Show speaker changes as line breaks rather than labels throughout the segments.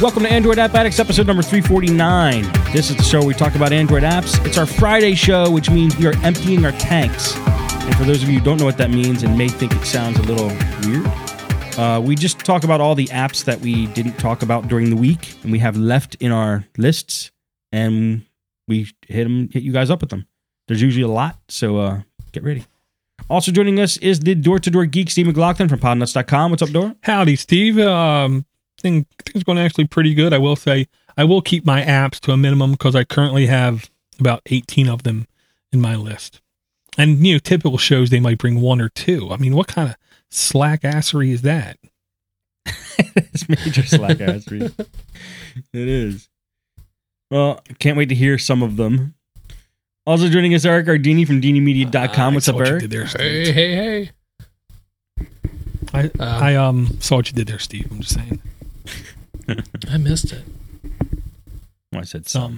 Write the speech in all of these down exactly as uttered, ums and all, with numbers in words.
Welcome to Android App Addicts, episode number three forty-nine. This is the show where we talk about Android apps. It's our Friday show, which means we are emptying our tanks. And for those of you who don't know what that means and may think it sounds a little weird, uh, we just talk about all the apps that we didn't talk about during the week and we have left in our lists, and we hit them, hit you guys up with them. There's usually a lot, so uh, get ready. Also joining us is the door-to-door geek, Steve McLaughlin from podnuts dot com. What's up, Dor?
Howdy, Steve. Um, thing, things going actually pretty good. I will say I will keep my apps to a minimum because I currently have about eighteen of them in my list. And, you know, typical shows, they might bring one or two. I mean, what kind of slack assery is that?
It's major slack assery. It is. Well, can't wait to hear some of them. Also joining us, Eric Ardini from Dini Media dot com. What's up, Eric?
There, hey, hey, hey.
I, um, I um saw what you did there, Steve. I'm just saying.
I missed it.
Well, I said some.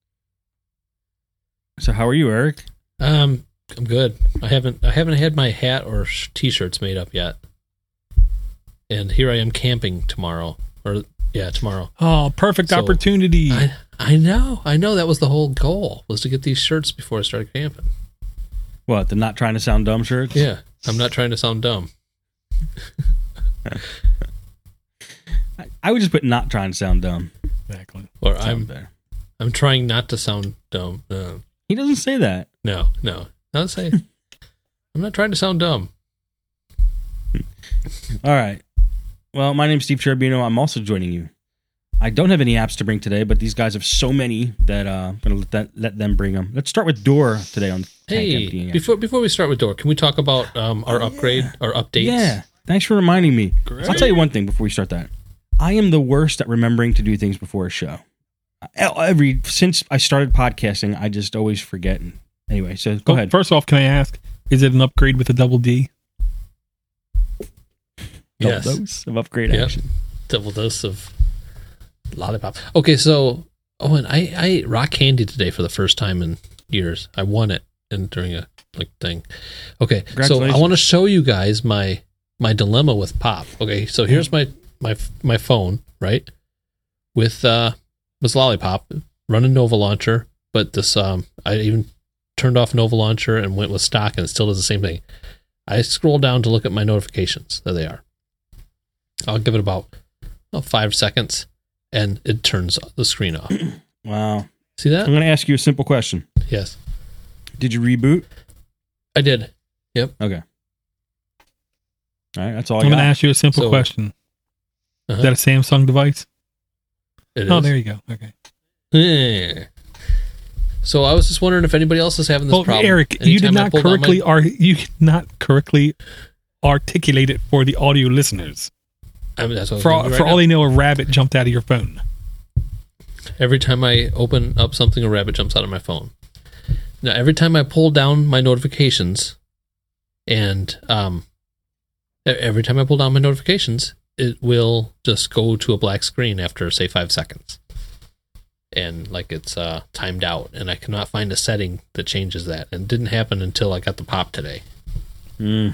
So how are you, Eric?
Um, I'm good. I haven't I haven't had my hat or sh- t-shirts made up yet. And here I am camping tomorrow. Or yeah, tomorrow.
Oh, perfect so opportunity.
I, I know. I know that was the whole goal, was to get these shirts before I started camping.
What, the not trying to sound dumb shirts?
Yeah, I'm not trying to sound dumb.
I, I would just put not trying to sound dumb.
Exactly.
Or I'm there. I'm trying not to sound dumb. No.
He doesn't say that.
No, no. Not say. I'm not trying to sound dumb.
All right. Well, my name's Steve Cherubino. I'm also joining you. I don't have any apps to bring today, but these guys have so many that uh, I'm going to let that, let them bring them. Let's start with Dor today on
Hey,
Tank Emptying.
before before we start with Dor, can we talk about um, our oh, upgrade, yeah. our updates?
Yeah. Thanks for reminding me.
Great.
I'll tell you one thing before we start that. I am the worst at remembering to do things before a show. Every since I started podcasting, I just always forget. Anyway, so go
well,
ahead.
First off, can I ask, is it an upgrade with a double D?
Yes.
Double dose of upgrade
yep.
action.
Double dose of lollipop. Okay, so oh, and I, I ate rock candy today for the first time in years. I won it and during a like thing. Okay, so I want to show you guys my my dilemma with Pop. Okay, so here's my my my phone, right, with uh with Lollipop running Nova Launcher, but this um I even turned off Nova Launcher and went with stock, and it still does the same thing. I scroll down to look at my notifications. There they are. I'll give it about oh, five seconds, and it turns the screen off.
Wow.
See that?
I'm going to ask you a simple question.
Yes.
Did you reboot?
I did. Yep.
Okay. All right, that's all I
I'm
got.
going to ask you a simple
So,
question.
Uh-huh.
Is that a Samsung device?
It
oh,
is.
there you go. Okay.
Yeah. So I was just wondering if anybody else is having this
well,
problem.
Eric,
Anytime
you did
I
not
pulled out
correctly
my-
ar- you did not correctly articulate it for the audio listeners.
I mean, that's what I was
For
gonna
all,
do right
for all
now.
they know, a rabbit jumped out of your phone.
Every time I open up something, a rabbit jumps out of my phone. Now, every time I pull down my notifications, and um, e- every time I pull down my notifications, it will just go to a black screen after, say, five seconds. And like it's uh, timed out, and I cannot find a setting that changes that. And it didn't happen until I got the Pop today.
Mm.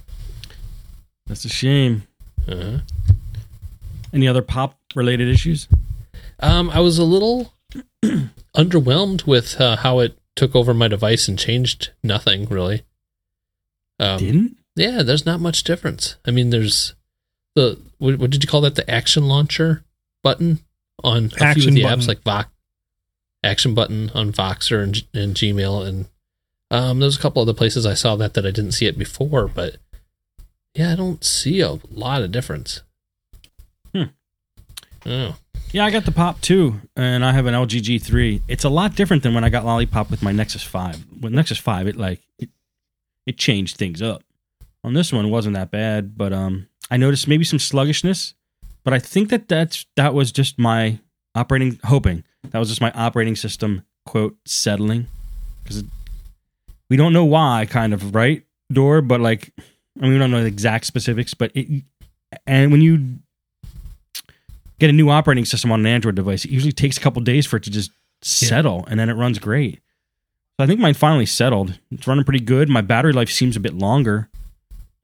That's a shame.
Uh-huh.
Any other Pop-related issues?
Um, I was a little underwhelmed with uh, how it took over my device and changed nothing, really. Um,
Didn't?
Yeah, there's not much difference. I mean, there's the, what, what did you call that? The action launcher button on a
Action
few of the
button.
apps, like Vox, action button on Voxer and, and Gmail. And um, there's a couple other places I saw that that I didn't see it before, but yeah, I don't see a lot of difference.
Hmm.
Oh.
Yeah, I got the Pop too, and I have an L G G three. It's a lot different than when I got Lollipop with my Nexus five. With Nexus five, it like it, it changed things up. On this one, it wasn't that bad, but um, I noticed maybe some sluggishness. But I think that that's that was just my operating hoping that was just my operating system quote settling, because we don't know why, kind of, right, Dor, but like I mean we don't know the exact specifics, but it and when you get a new operating system on an Android device, it usually takes a couple days for it to just settle, yeah. and then it runs great. So I think mine finally settled. It's running pretty good. My battery life seems a bit longer.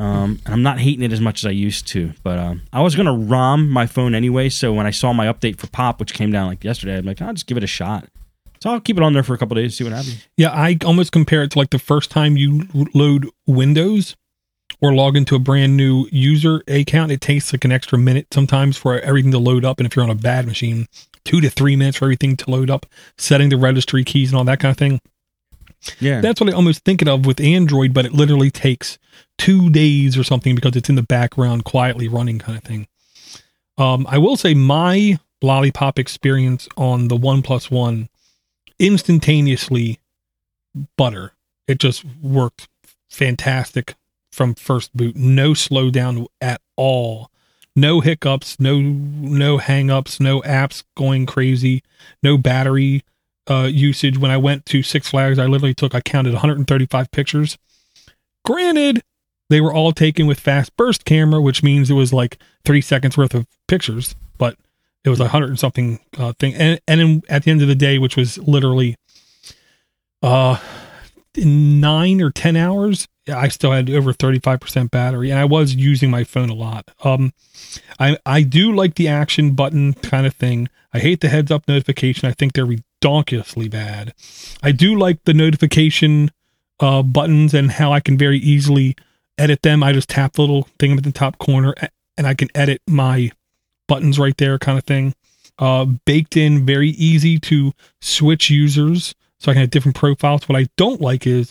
Um, and I'm not hating it as much as I used to, but um, I was gonna ROM my phone anyway. So when I saw my update for Pop, which came down like yesterday, I'm like, I'll just give it a shot. So I'll keep it on there for a couple of days, see what happens.
Yeah, I almost compare it to like the first time you load Windows or log into a brand new user account. It takes like an extra minute sometimes for everything to load up, and if you're on a bad machine, two to three minutes for everything to load up, setting the registry keys and all that kind of thing.
Yeah,
that's what I almost think of with Android, but it literally takes two days or something because it's in the background quietly running kind of thing. Um, I will say my Lollipop experience on the OnePlus One, instantaneously butter. It just worked fantastic from first boot. No slowdown at all. No hiccups, no no hang-ups, no apps going crazy, no battery uh, usage. When I went to Six Flags, I literally took, I counted one hundred thirty-five pictures. Granted, they were all taken with fast burst camera, which means it was like three seconds worth of pictures, but it was a hundred and something uh, thing. And, and in, at the end of the day, which was literally uh, nine or ten hours, I still had over thirty-five percent battery, and I was using my phone a lot. Um, I, I do like the action button kind of thing. I hate the heads up notification. I think they're redonkulously bad. I do like the notification uh, buttons and how I can very easily edit them. I just tap the little thing at the top corner and I can edit my buttons right there kind of thing. Uh, baked in, very easy to switch users so I can have different profiles. What I don't like is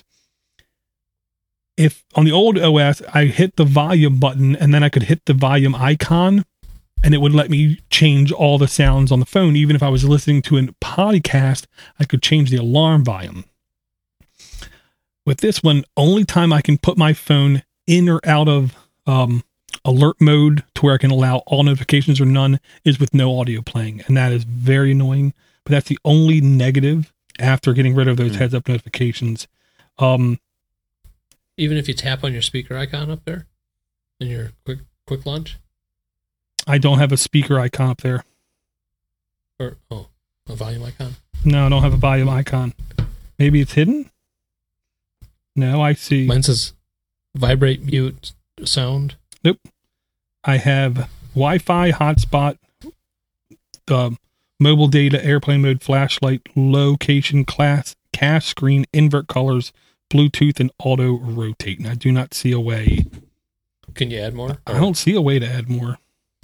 if on the old O S, I hit the volume button and then I could hit the volume icon and it would let me change all the sounds on the phone. Even if I was listening to a podcast, I could change the alarm volume. With this one, only time I can put my phone in or out of um, alert mode to where I can allow all notifications or none is with no audio playing. And that is very annoying, but that's the only negative after getting rid of those mm. heads up notifications. Um,
Even if you tap on your speaker icon up there in your quick, quick launch?
I don't have a speaker icon up there.
Or, oh, a volume icon?
No, I don't have a volume icon. Maybe it's hidden? No, I see.
Mine says vibrate, mute, sound.
Nope. I have Wi-Fi, hotspot, uh, mobile data, airplane mode, flashlight, location, class, cache screen, invert colors, Bluetooth, and auto rotate. And I do not see a way.
Can you add more?
I don't see a way to add more.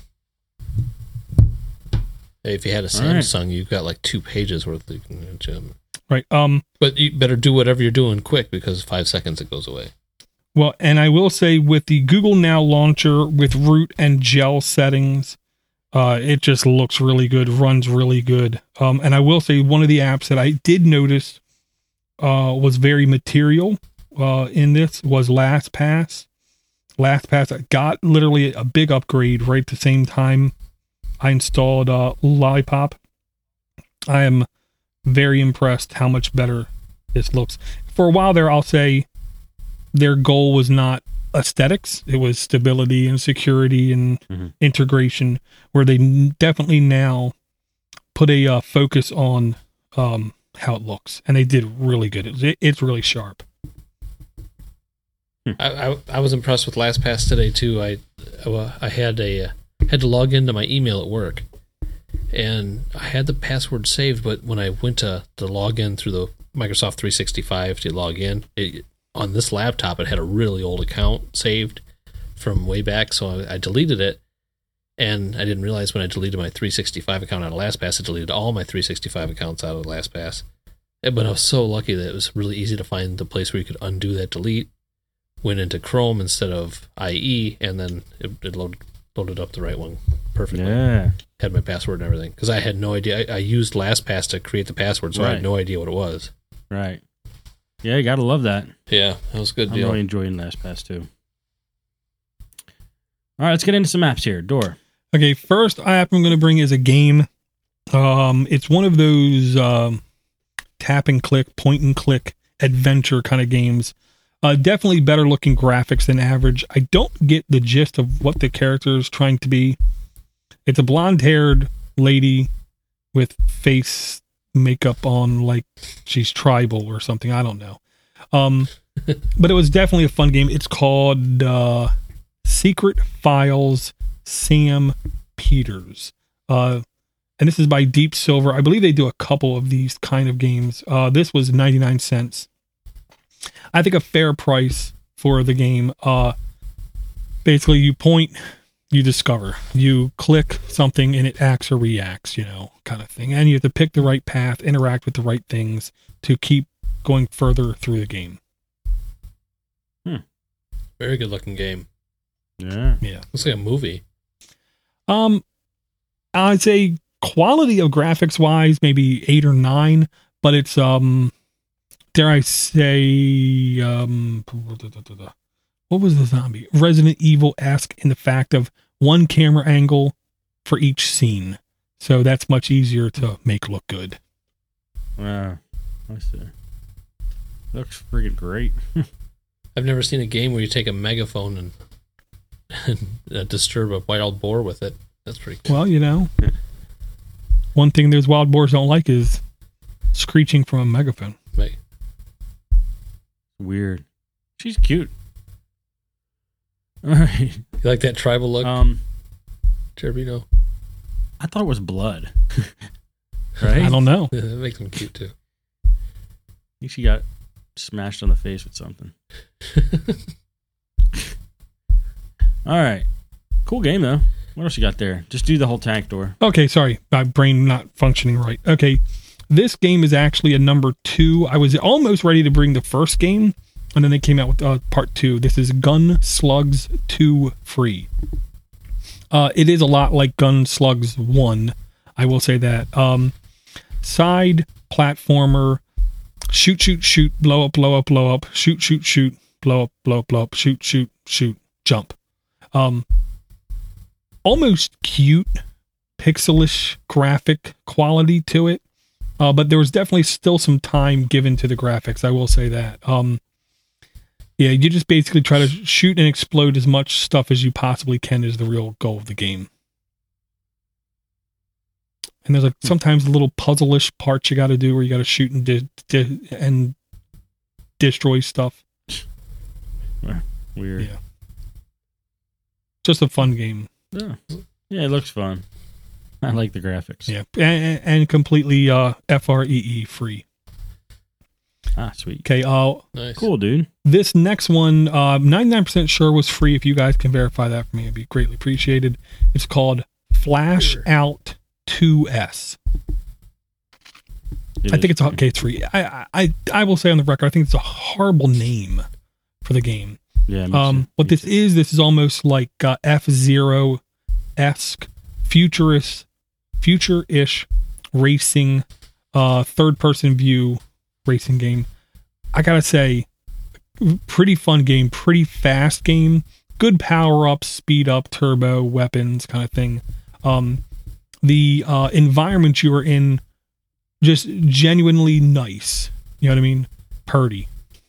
Hey, if you had a Samsung, right. You've got like two pages worth of um,
right. Um,
but you better do whatever you're doing quick because five seconds it goes away.
Well, and I will say with the Google Now launcher with root and gel settings, uh, it just looks really good, runs really good. Um, and I will say one of the apps that I did notice uh, was very material uh, in this was LastPass. LastPass, I got literally a big upgrade right at the same time I installed uh, Lollipop. I am very impressed how much better this looks. For a while there, I'll say their goal was not aesthetics. It was stability and security and mm-hmm. integration, where they definitely now put a uh, focus on um, how it looks. And they did really good. It, it's really sharp.
I, I, I was impressed with LastPass today too. I uh, I had a uh, had to log into my email at work, and I had the password saved. But when I went to, to log in through the Microsoft three sixty-five to log in, it, on this laptop it had a really old account saved from way back, so I, I deleted it. And I didn't realize when I deleted my three sixty-five account out of LastPass, it deleted all my three sixty-five accounts out of LastPass. But I was so lucky that it was really easy to find the place where you could undo that delete. Went into Chrome instead of I E, and then it, it loaded, loaded up the right one perfectly.
Yeah.
Had my password and everything. Because I had no idea. I, I used LastPass to create the password, so right. I had no idea what it was.
Right. Yeah, you got to love that.
Yeah, that was a good
I'm
deal.
really enjoying LastPass, too. All right, let's get into some apps here. Door.
Okay, first app I'm going to bring is a game. Um, it's one of those um, tap and click, point and click adventure kind of games. Uh, definitely better looking graphics than average. I don't get the gist of what the character is trying to be. It's a blonde haired lady with face makeup on like she's tribal or something. I don't know. Um, but it was definitely a fun game. It's called uh, Secret Files Sam Peters. Uh, and this is by Deep Silver. I believe they do a couple of these kind of games. Uh, this was ninety-nine cents. I think a fair price for the game. Uh, basically, you point, you discover. You click something and it acts or reacts, you know, kind of thing. And you have to pick the right path, interact with the right things to keep going further through the game.
Hmm. Very good looking game.
Yeah.
Yeah.
Looks like a movie.
Um, I'd say quality of graphics wise, maybe eight or nine, but it's, um, dare I say, um, what was the zombie? Resident Evil-esque in the fact of one camera angle for each scene. So that's much easier to make look good.
Wow. I see. Looks freaking great.
I've never seen a game where you take a megaphone and, and uh, disturb a wild boar with it. That's pretty cool.
Well, you know, one thing those wild boars don't like is screeching from a megaphone.
Right.
Weird. She's cute. All right.
You like that tribal look,
Um,
Cherbino?
I thought it was blood. Right?
I don't know.
That makes them cute too.
I think she got smashed on the face with something. All right. Cool game, though. What else you got there? Just do the whole tank door.
Okay, sorry. My brain not functioning right. Okay. This game is actually a number two. I was almost ready to bring the first game, and then they came out with uh, part two. This is Gun Slugs two Free. Uh, it is a lot like Gun Slugs one. I will say that. Um, side platformer, shoot, shoot, shoot, blow up, blow up, blow up, shoot, shoot, shoot, blow up, blow up, blow up, shoot, shoot, shoot, jump. Um, almost cute, pixelish graphic quality to it. Uh, but there was definitely still some time given to the graphics. I will say that. Um, yeah, you just basically try to shoot and explode as much stuff as you possibly can is the real goal of the game. And there's like sometimes little puzzle-ish parts you got to do where you got to shoot and di- di- and destroy stuff.
Weird.
Yeah. Just a fun game.
Yeah. Yeah, it looks fun. I like the graphics.
Yeah, and, and completely uh, F R E E free.
Ah, sweet.
Okay, uh,
Nice.
Cool, dude.
this next one, uh, ninety-nine percent sure was free. If you guys can verify that for me, it'd be greatly appreciated. It's called Flash
Sure.
Out two S.
It
I
is
think it's
free.
okay. It's free. I, I I will say on the record, I think it's a horrible name for the game.
Yeah. me
Um,
too.
what
Me
this
too.
is, this is almost like uh, F-Zero-esque, futurist, future-ish racing, uh, third-person view racing game. I gotta say, pretty fun game, pretty fast game, good power-ups, speed up, turbo, weapons, kind of thing. Um, the uh, environment you are in, just genuinely nice. You know what I mean? Purdy.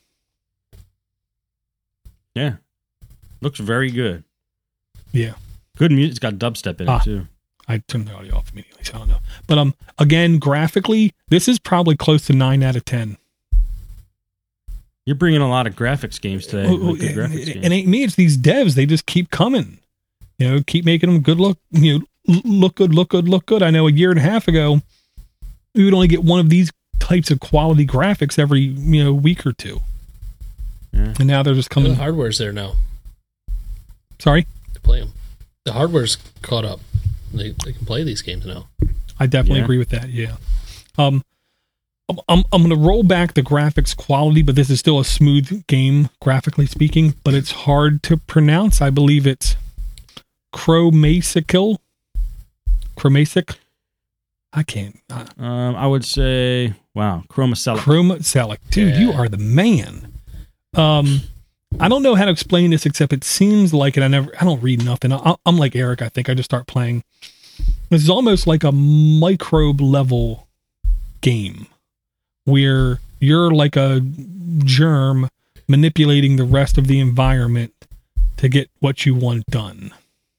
Yeah. Looks very good.
Yeah.
Good music. It's got dubstep in
Ah.
it, too.
I turned the audio off immediately, so I don't know. But um, again, graphically, this is probably close to nine out of ten.
You're bringing a lot of graphics games today.
Oh,
like good
and,
graphics games.
and it ain't me, it's these devs. They just keep coming. You know, keep making them good look. You know, l- look good, look good, look good. I know a year and a half ago, we would only get one of these types of quality graphics every you know week or two,
Yeah.
and now they're just
The
coming.
hardware's there now
Sorry,
to play them. The hardware's caught up. They they can play these games now.
I definitely
Yeah.
agree with that. Yeah. Um, I'm I'm, I'm going to roll back the graphics quality, but this is still a smooth game graphically speaking. But it's hard to pronounce. I believe it's Chromasical. Chromasic. I can't. Uh,
Um, I would say, wow, Chromacelic.
Chromacelic. Dude, you
Yeah.
are the man. Um, I don't know how to explain this except it seems like it. I never, I don't read nothing. I, I'm like Eric. I think I just start playing. This is almost like a microbe level game where you're like a germ manipulating the rest of the environment to get what you want done.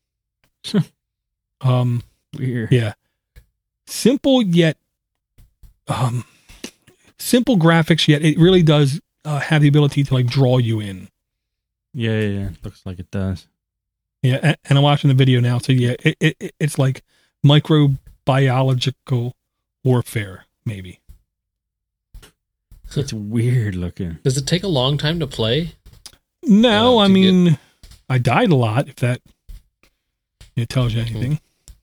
um,
Weird.
yeah. Simple yet, um, simple graphics yet it really does uh, have the ability to like draw you in.
Yeah, yeah, yeah. Looks like it does.
Yeah, and, and I'm watching the video now. So yeah, it, it it's like microbiological warfare, maybe.
It's weird looking.
Does it take a long time to play?
No,
uh,
I
to
mean,
get...
I died a lot. If that it tells you anything.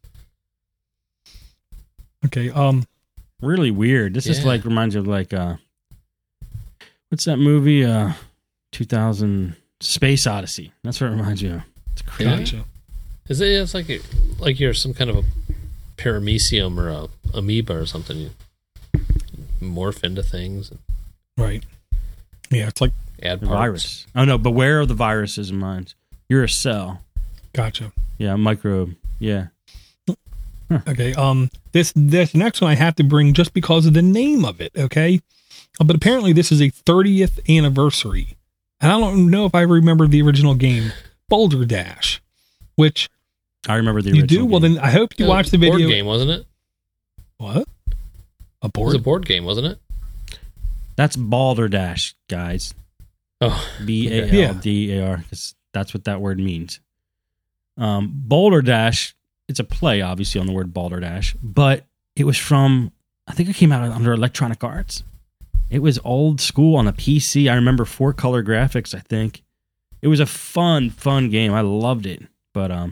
Hmm. Okay. Um.
Really weird. This
Yeah.
is like reminds you of like uh, what's that movie? Uh, two thousand Space Odyssey. That's what it reminds you of. It's crazy.
Gotcha.
Is it? It's like a, like you're some kind of a paramecium or a amoeba or something. You morph into things. And
Right. Yeah, it's like
add
The
parts.
virus. Oh no, beware of the viruses in mine. You're a cell.
gotcha.
Yeah, a microbe. Yeah.
Okay. Um. This this next one I have to bring just because of the name of it. Okay. Uh, But apparently this is a thirtieth anniversary, and I don't know if I remember the original game, Boulder Dash, which
I remember the
you
original
do. Well,
game.
then I hope you
Yeah,
watch the
board
video.
game, wasn't it?
What? A
It was
board?
a board game, wasn't it?
That's Balderdash, guys.
Oh,
B A
Yeah.
L D A R, because that's what that word means. Um, Boulder Dash, it's a play, obviously, on the word Balderdash, but it was from, I think it came out under Electronic Arts. It was old school on the P C. I remember four color graphics, I think. It was a fun, fun game. I loved it. But um,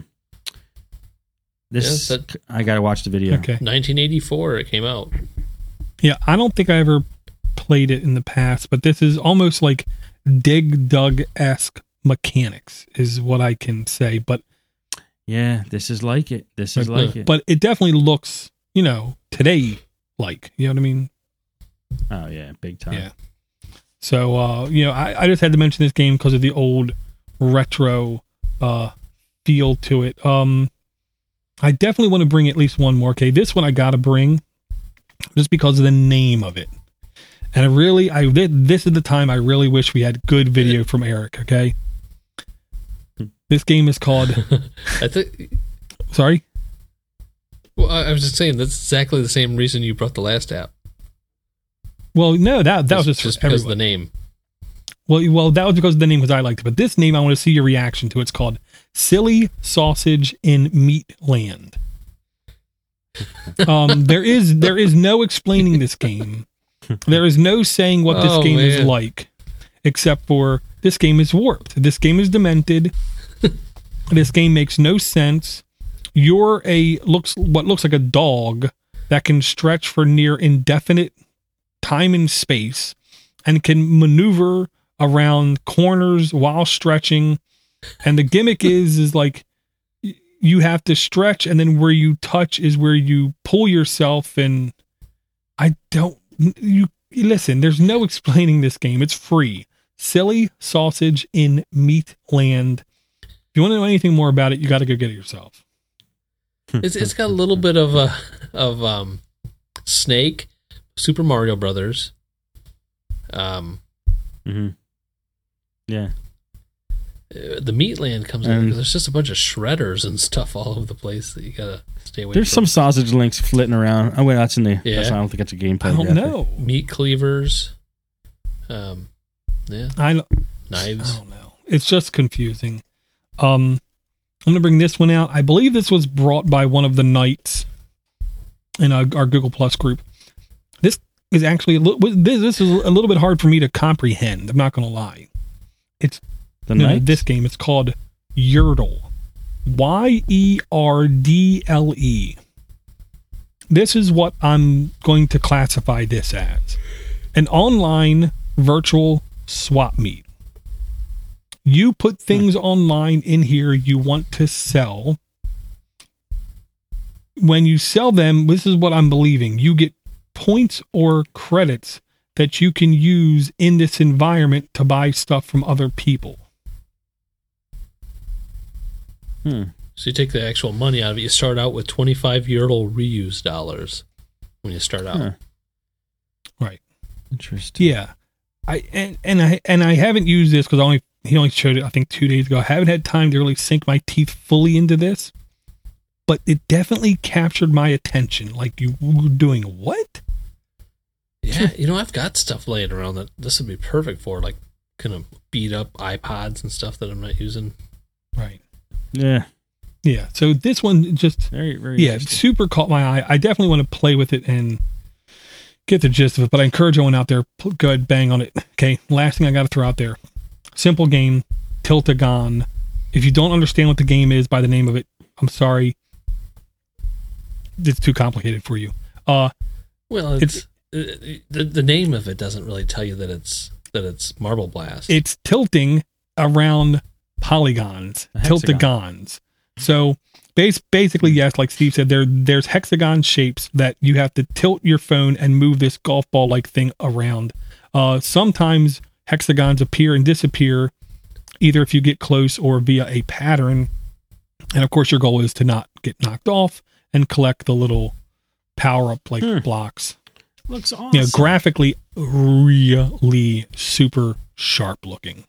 this,
Yeah, that-
I got to watch the video.
Okay.
nineteen eighty-four it came out.
Yeah, I don't think I ever played it in the past, but this is almost like Dig Dug esque mechanics, is what I can say. But
Yeah, this is like it. This is
but,
like it.
but it definitely looks, you know, today like. You know what I mean?
Oh, yeah, big time.
Yeah. So, uh, you know, I, I just had to mention this game because of the old retro uh, feel to it. Um, I definitely want to bring at least one more. Okay, this one I got to bring just because of the name of it. And I really, I this is the time I really wish we had good video from Eric. Okay, this game is called.
I think.
Sorry.
Well, I I was just saying that's exactly the same reason you brought the last app.
Well, no, that that was just,
just
for
because of
everyone.
the name.
Well, well, that was because of the name, because I liked it. But this name, I want to see your reaction to. It's called Silly Sausage in Meat Land. Um, there is there is no explaining this game. There is no saying what this
Oh,
game is
man.
like, except for this game is warped. This game is demented. This game makes no sense. You're a looks what looks like a dog that can stretch for near indefinite time and space, and can maneuver around corners while stretching. And the gimmick is is like y- you have to stretch, and then where you touch is where you pull yourself. And I don't you listen, there's no explaining this game. It's free. Silly Sausage in Meat Land. If you want to know anything more about it, you got to go get it yourself.
It's it's got a little bit of a of um Snake, Super Mario Brothers. Um,
hmm Yeah.
uh, the Meatland comes in
And-
because there's just a bunch of shredders and stuff all over the place that you gotta stay away
There's
from.
some sausage links flitting around. Oh, wait, that's in the.
Yeah.
That's, I don't think that's a gameplay.
I don't
graphic.
know.
meat cleavers. Um, yeah,
I don't,
knives.
I don't know. It's just confusing. Um, I'm gonna bring this one out. I believe this was brought by one of the knights in our, our Google Plus group. This is actually a little. This, this is a little bit hard for me to comprehend. I'm not gonna lie. It's
The
no,
Knights?
this game. It's called Yerdle. Y E R D L E. This is what I'm going to classify this as: an online virtual swap meet. You put things online in here you want to sell. When you sell them, this is what I'm believing. You get points or credits that you can use in this environment to buy stuff from other people.
Hmm.
So you take the actual money out of it. You start out with twenty-five Yerdle reuse dollars when you start out.
Huh.
Right.
Interesting.
Yeah. I and, and I and I haven't used this because I only he only showed it I think two days ago. I haven't had time to really sink my teeth fully into this, but it definitely captured my attention. Like, you were doing what?
Yeah, you know, I've got stuff laying around that this would be perfect for, like kind of beat up iPods and stuff that I'm not using.
Right.
Yeah.
Yeah. So this one just
Very, very
yeah, super caught my eye. I definitely want to play with it and get the gist of it, but I encourage anyone out there, go ahead, bang on it. Okay. Last thing I got to throw out there. Simple game, Tiltagon. If you don't understand what the game is by the name of it, I'm sorry. It's too complicated for you. Uh,
well, it's, it's uh, the, the name of it doesn't really tell you that it's that it's Marble Blast.
It's tilting around polygons, tiltagons. So base, basically, yes, like Steve said, there there's hexagon shapes that you have to tilt your phone and move this golf ball like thing around. Uh, sometimes hexagons appear and disappear, either if you get close or via a pattern. And of course, your goal is to not get knocked off and collect the little power up like hmm. blocks.
Looks awesome.
You know, graphically, really super sharp looking.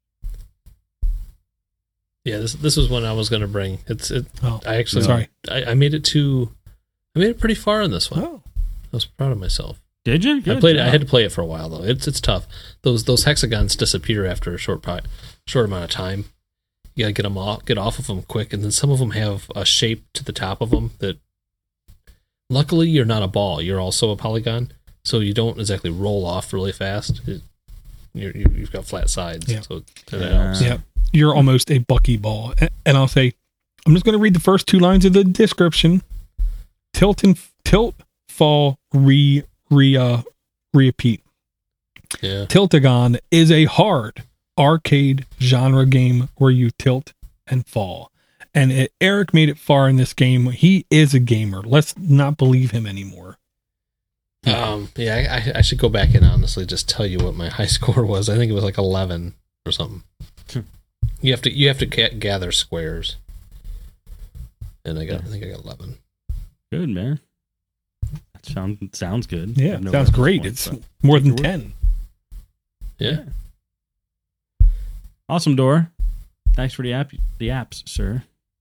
Yeah, this this was one I was going to bring. It's it.
Oh,
I actually
sorry.
I, I made it to. I made it pretty far in this one.
Oh.
I was proud of myself.
Did you?
Good I played. Job. I had to play it for a while though. It's it's tough. Those those hexagons disappear after a short short amount of time. You gotta get them off, get off of them quick, and then some of them have a shape to the top of them that. Luckily, you're not a ball. You're also a polygon, so you don't exactly roll off really fast. It, you're, you've got flat sides,
yeah.
so that helps.
Yeah, you're almost a buckyball. And I'll say, I'm just going to read the first two lines of the description. Tilt and tilt, fall, re, re, uh, repeat.
Yeah.
Tiltagon is a hard arcade genre game where you tilt and fall. And it, Eric made it far in this game. He is a gamer. Let's not believe him anymore.
Um, yeah, I, I should go back and honestly just tell you what my high score was. I think it was like eleven or something. you have to you have to ga- gather squares, and I got I think I got eleven.
Good, man. That sounds sounds good.
Yeah, no sounds great. Points, it's more than ten.
Yeah.
Awesome, Door. Thanks for the app the apps, sir.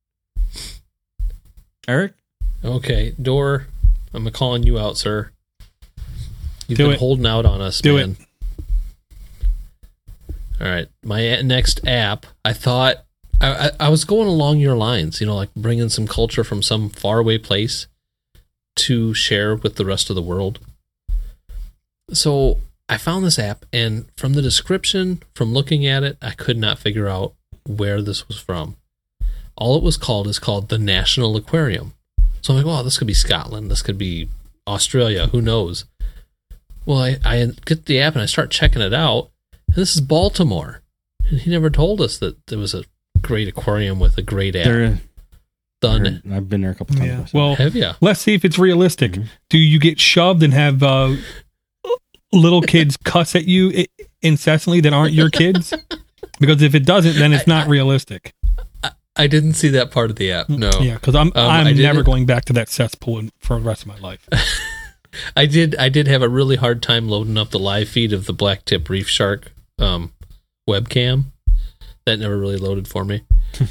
Eric?
Okay, Door, I'm calling you out, sir. You've
Do
been
it.
holding out on us,
Do
man. It. All right, my next app, I thought, I, I, I was going along your lines, you know, like bringing some culture from some faraway place to share with the rest of the world. So I found this app, and from the description, from looking at it, I could not figure out where this was from. All it was called is called the National Aquarium. So I'm like, well, this could be Scotland. This could be Australia. Who knows? Well, I, I get the app and I start checking it out. And this is Baltimore. And he never told us that there was a great aquarium with a great app.
There,
Done.
I've been there a couple times.
Yeah. Well,
have you?
Let's see if it's realistic.
Mm-hmm.
Do you get shoved and have uh, little kids cuss at you incessantly that aren't your kids? Because if it doesn't, then it's not realistic.
I, I didn't see that part of the app. No.
Yeah, because I'm
Um,
I'm
I
never
didn't-
going back to that cesspool in- for the rest of my life.
I did. I did have a really hard time loading up the live feed of the black tip reef shark um, webcam. That never really loaded for me.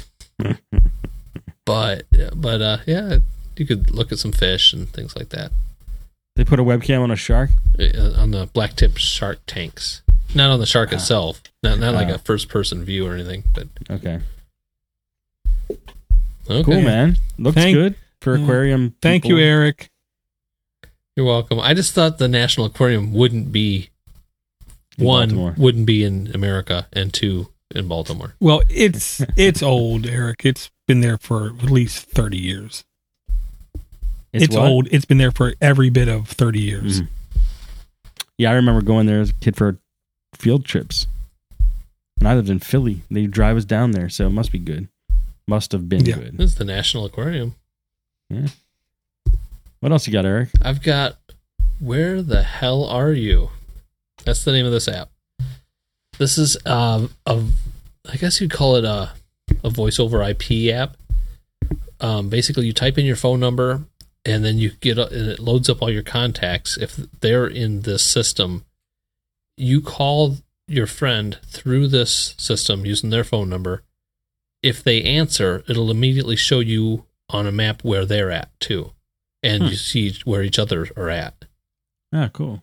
but but uh, yeah, you could look at some fish and things like that
They put a webcam on a shark?
uh, on the black tip shark tanks. Not on the shark
Ah.
itself. Not not like
Ah.
a first person view or anything. But
Okay.
okay.
Cool, man. Looks
Thank-
good for aquarium.
Thank you,
people.
Eric.
You're welcome. I just thought the National Aquarium wouldn't be
In
one
Baltimore.
wouldn't be in America and two in Baltimore.
Well, it's it's old, Eric. It's been there for at least thirty years. It's,
what?
old. It's been there for every bit of thirty years.
Mhm. Yeah, I remember going there as a kid for field trips. And I lived in Philly. They drive us down there, so it must be good. Must have been
Yeah.
good.
This is the National Aquarium.
Yeah. What else you got, Eric?
I've got Where the Hell Are You? That's the name of this app. This is um, a, I guess you'd call it a, a voice over I P app. Um, basically, you type in your phone number, and then you get a, and it loads up all your contacts. If they're in this system, you call your friend through this system using their phone number. If they answer, it'll immediately show you on a map where they're at too, and
Hmm.
you see where each other are at.
Ah, cool.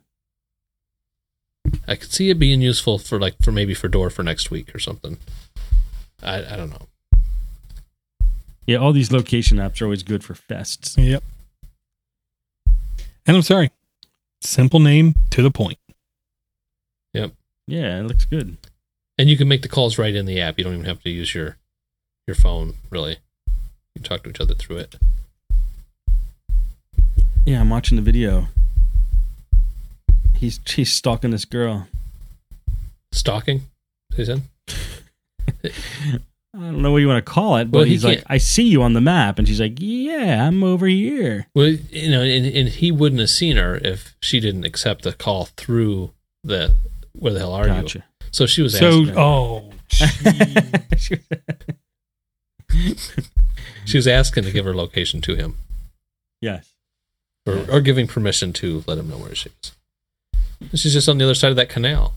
I could see it being useful for like for maybe for Door for next week or something. I I don't know.
Yeah, all these location apps are always good for fests.
Yep. And I'm sorry. Simple name to the point.
Yep.
Yeah, it looks good.
And you can make the calls right in the app. You don't even have to use your your phone, really. You can talk to each other through it.
Yeah, I'm watching the video. He's he's stalking this girl.
Stalking? He said?
I don't know what you want to call it, but
Well, he
he's like,
can't-
I see you on the map. And she's like, yeah, I'm over here.
Well, you know, and, and he wouldn't have seen her if she didn't accept the call through the, where the hell are
Gotcha.
you? So she was
So,
asking.
oh, gee.
She was asking to give her location to him.
Yes.
Or,
Yes.
or giving permission to let him know where she is. And she's just on the other side of that canal.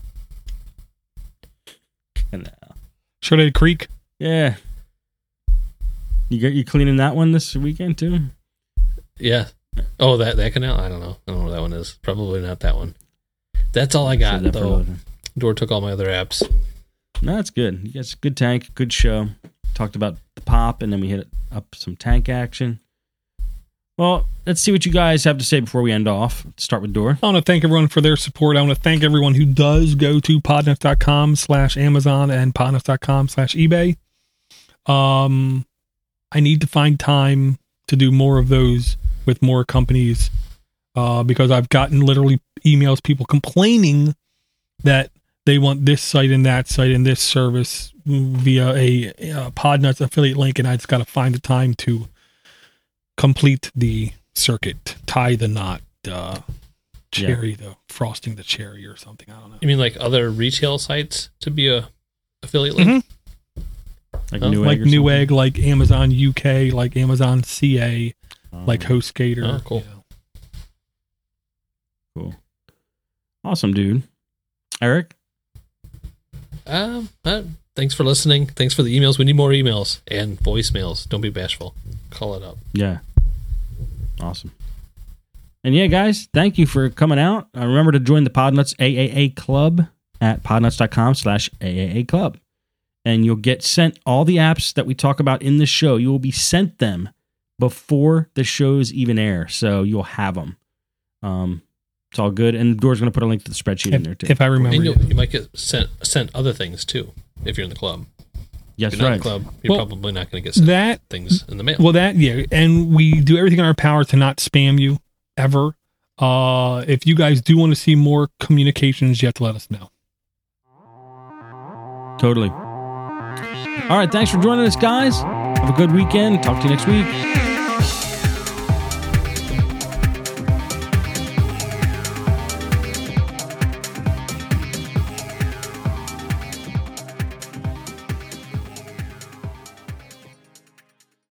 Canal.
Shortade Creek.
Yeah. You got you cleaning that one this weekend too?
Yeah. Oh, that, that canal? I don't know. I don't know what that one is. Probably not that one. That's all I got,
Save that for
though.
later.
Door took all my other apps.
No, that's good. You guys, good tank, good show. Talked about the pop, and then we hit up some tank action. Well, let's see what you guys have to say before we end off. Let's start with Door.
I want to thank everyone for their support. I want to thank everyone who does go to podnuts.com slash Amazon and podnuts.com slash eBay. Um, I need to find time to do more of those with more companies uh, because I've gotten literally emails, people complaining that they want this site and that site and this service via a, a Podnuts affiliate link, and I just got to find the time to complete the circuit, tie the knot, uh, cherry, yeah. the frosting the cherry or something. I don't know.
You mean like other retail sites to be a affiliate link?
Mm-hmm.
Like
oh,
Newegg,
like Newegg, like Amazon U K, like Amazon C A,
oh.
like HostGator.
Oh, cool.
You know.
Cool. Awesome, dude. Eric?
Um, uh, thanks for listening. Thanks for the emails. We need more emails and voicemails. Don't be bashful. Call it up.
Yeah. Awesome. And yeah, guys, thank you for coming out. Uh, remember to join the Podnuts A A A Club at podnuts.com slash AAA Club. And you'll get sent all the apps that we talk about in the show. You will be sent them before the shows even air. So you'll have them. Um, it's all good. And Door's going to put a link to the spreadsheet
If,
in there, too.
if I remember.
And
it.
you, you might get sent sent other things too if you're in the club.
Yes,
If you're
right.
not in the club, you're
Well,
probably not going to get sent
that
things in the mail.
Well, that, yeah. And we do everything in our power to not spam you ever. Uh, if you guys do want to see more communications, you have to let us know.
Totally. All right. Thanks for joining us, guys. Have a good weekend. Talk to you next week.